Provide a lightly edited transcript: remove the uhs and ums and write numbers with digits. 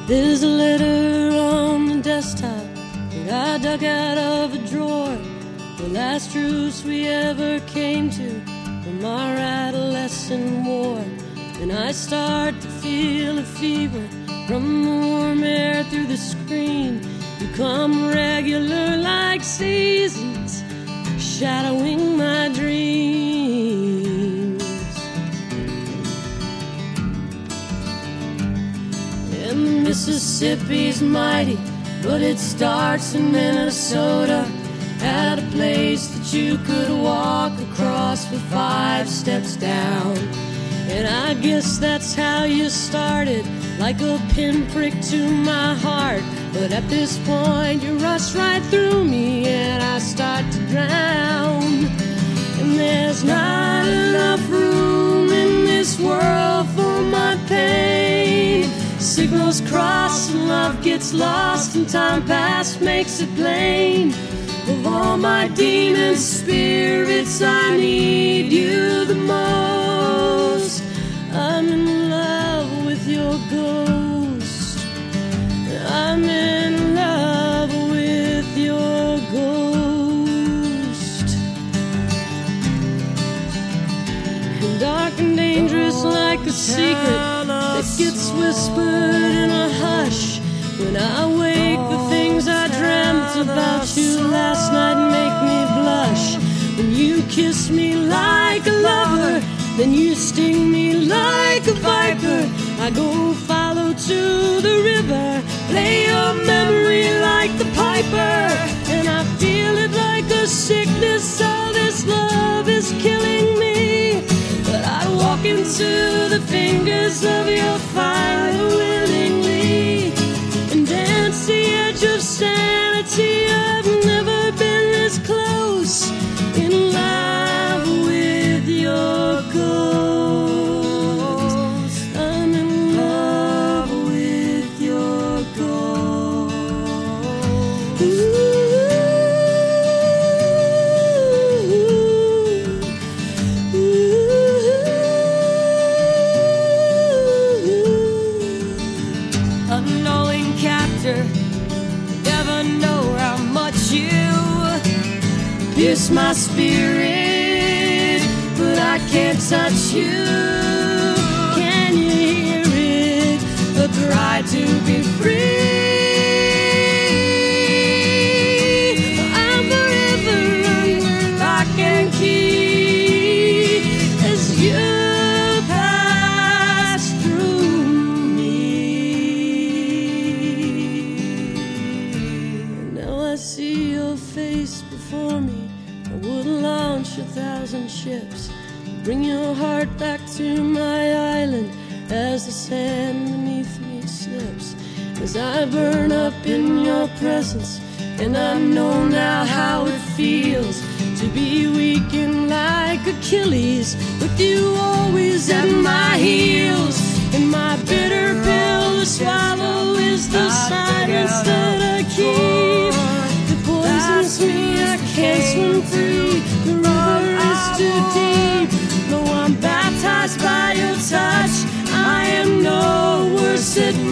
There's a letter on the desktop that I dug out of a drawer, the last truce we ever came to from our adolescent war. And I start to feel a fever from the warm air through the screen. You come regular like seasons, shadowing my dreams. And the Mississippi's mighty, but it starts in Minnesota, at a place that you could walk across with 5 steps down. And I guess that's how you started, like a pinprick to my heart. But at this point you rush right through me and I start to drown. And there's not enough room in this world for my pain. Signals cross and love gets lost, and time past makes it plain. Of all my demon spirits, I need you the most. I'm in love with your ghost. I'm in love with your ghost. And dark and dangerous like a secret that gets whispered in a hush. When I wake, the things I dreamt about you last night make me blush. When you kiss me like a lover, then you sting me like a viper. I go follow to the river, play your memory like the piper. And I feel it like a sickness, all this love is killing me. But I walk into the fingers of your fire willingly, and dance the edge of sanity. I've never been this close, in love with your ghost. I'm in love with your ghost. Ooh. Unknowing captor, never know how much you pierce my spirit, but I can't touch you. Can you hear it? A cry to be free. I'm forever under lock and key as you pass through me. Now I see your face before me. I would launch 1,000 ships, bring your heart back to my island as the sand beneath me slips. As I burn up in your presence, and I know now how it feels to be weakened like Achilles, with you always at my heels. And my bitter pill to swallow is the silence that I keep. It poisons me, I can't swim free. The river is too deep. Though I'm baptized by your touch, I am no worse at